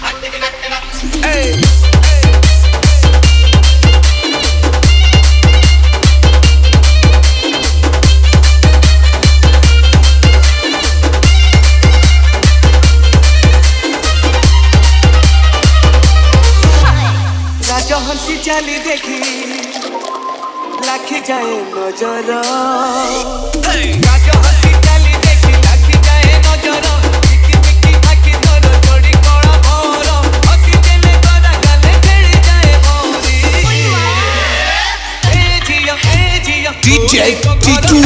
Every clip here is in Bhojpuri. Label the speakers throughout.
Speaker 1: हंसी चाली देखी लाखी जाए नजर हंसी चाली देखी लाखी जाए नजर मिकी मिकी आखी तोर जोड़ी कड़ा भर हंसी देले तोरा गाले खेली जाए मोरी ए जिया
Speaker 2: DJ T2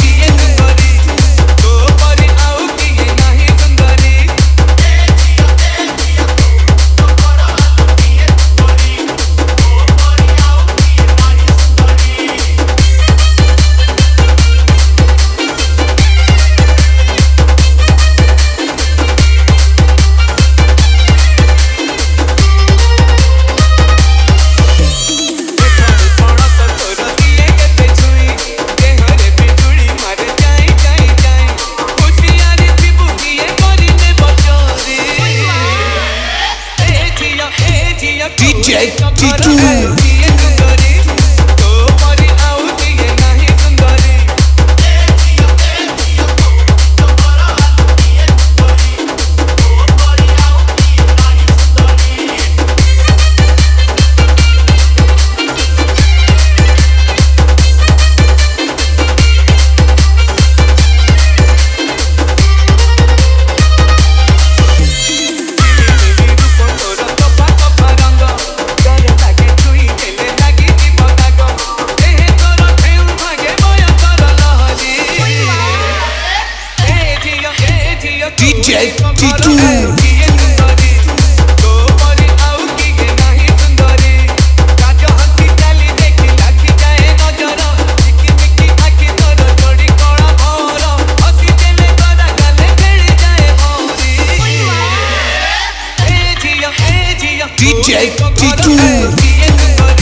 Speaker 2: DJ T2 DJ T2 DJ T2